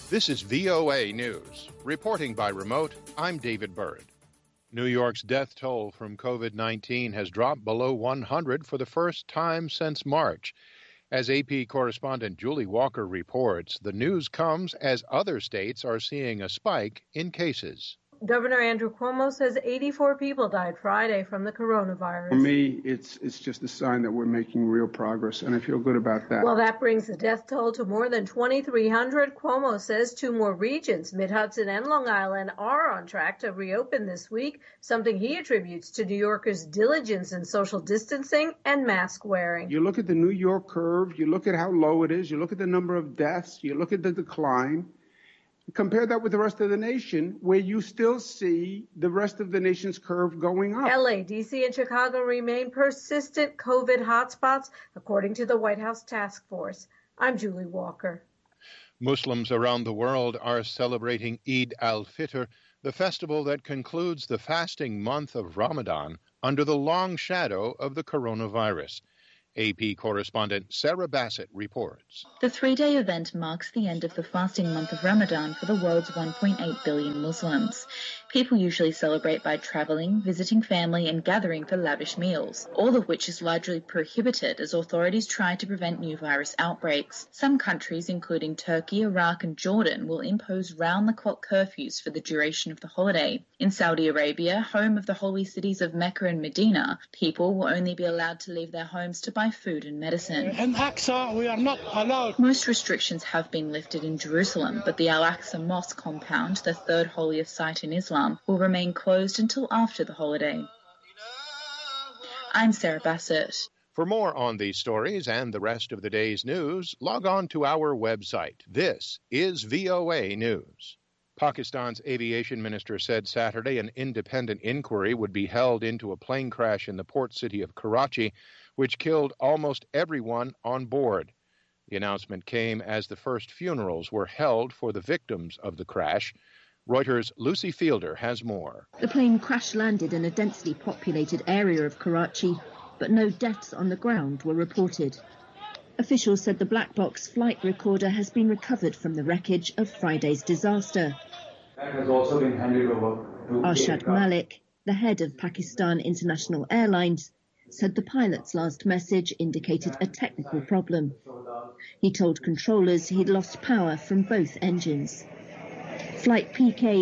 This is VOA News. Reporting by remote, I'm David Byrd. New York's death toll from COVID-19 has dropped below 100 for the first time since March. As AP correspondent Julie Walker reports, the news comes as other states are seeing a spike in cases. Governor Andrew Cuomo says 84 people died Friday from the coronavirus. For me, it's just a sign that we're making real progress, and I feel good about that. Well, that brings the death toll to more than 2,300. Cuomo says 2 more regions, Mid-Hudson and Long Island, are on track to reopen this week, something he attributes to New Yorkers' diligence in social distancing and mask wearing. You look at the New York curve, you look at how low it is, you look at the number of deaths, you look at the decline. Compare that with the rest of the nation, where you still see the rest of the nation's curve going up. LA, DC, and Chicago remain persistent COVID hotspots, according to the White House task force. I'm Julie Walker. Muslims around the world are celebrating Eid al-Fitr, the festival that concludes the fasting month of Ramadan under the long shadow of the coronavirus. AP correspondent Sarah Bassett reports. The 3-day event marks the end of the fasting month of Ramadan for the world's 1.8 billion Muslims. People usually celebrate by traveling, visiting family, and gathering for lavish meals, all of which is largely prohibited as authorities try to prevent new virus outbreaks. Some countries, including Turkey, Iraq, and Jordan, will impose round-the-clock curfews for the duration of the holiday. In Saudi Arabia, home of the holy cities of Mecca and Medina, people will only be allowed to leave their homes to buy food and medicine. In Aqsa, we are not allowed. Most restrictions have been lifted in Jerusalem, but the Al-Aqsa Mosque compound, the third holiest site in Islam, will remain closed until after the holiday. I'm Sarah Bassett. For more on these stories and the rest of the day's news, log on to our website. This is VOA News. Pakistan's aviation minister said Saturday an independent inquiry would be held into a plane crash in the port city of Karachi, which killed almost everyone on board. The announcement came as the first funerals were held for the victims of the crash. Reuters' Lucy Fielder has more. The plane crash-landed in a densely populated area of Karachi, but no deaths on the ground were reported. Officials said the black box flight recorder has been recovered from the wreckage of Friday's disaster. That has also been handed over to Arshad Malik, the head of Pakistan International Airlines, said the pilot's last message indicated a technical problem. He told controllers he'd lost power from both engines. Flight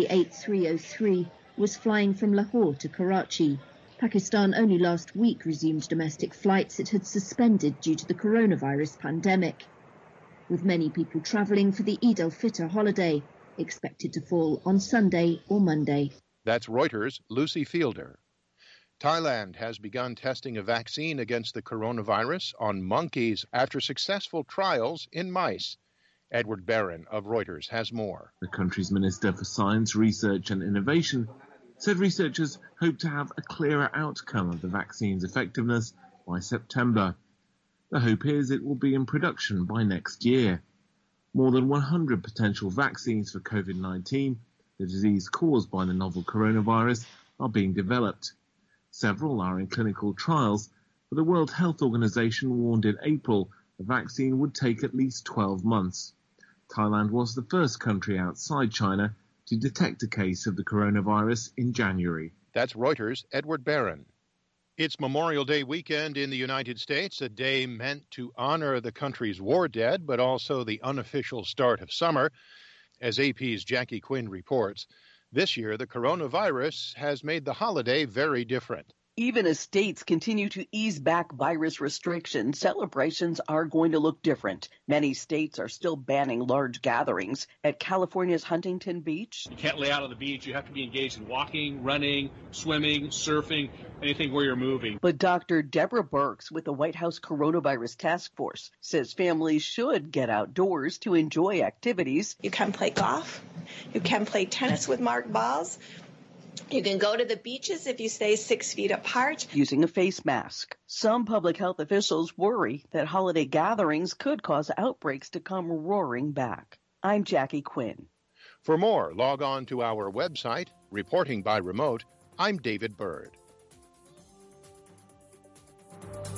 PK-8303 was flying from Lahore to Karachi. Pakistan only last week resumed domestic flights it had suspended due to the coronavirus pandemic, with many people travelling for the Eid al-Fitr holiday, expected to fall on Sunday or Monday. That's Reuters' Lucy Fielder. Thailand has begun testing a vaccine against the coronavirus on monkeys after successful trials in mice. Edward Barron of Reuters has more. The country's Minister for Science, Research and Innovation said researchers hope to have a clearer outcome of the vaccine's effectiveness by September. The hope is it will be in production by next year. More than 100 potential vaccines for COVID-19, the disease caused by the novel coronavirus, are being developed. Several are in clinical trials, but the World Health Organization warned in April the vaccine would take at least 12 months. Thailand was the first country outside China to detect a case of the coronavirus in January. That's Reuters' Edward Barron. It's Memorial Day weekend in the United States, a day meant to honor the country's war dead, but also the unofficial start of summer. As AP's Jackie Quinn reports, this year the coronavirus has made the holiday very different. Even as states continue to ease back virus restrictions, celebrations are going to look different. Many states are still banning large gatherings. At California's Huntington Beach, you can't lay out on the beach. You have to be engaged in walking, running, swimming, surfing, anything where you're moving. But Dr. Deborah Birx with the White House Coronavirus Task Force says families should get outdoors to enjoy activities. You can play golf. You can play tennis with marked balls. You can go to the beaches if you stay 6 feet apart. Using a face mask. Some public health officials worry that holiday gatherings could cause outbreaks to come roaring back. I'm Jackie Quinn. For more, log on to our website. Reporting by remote, I'm David Byrd.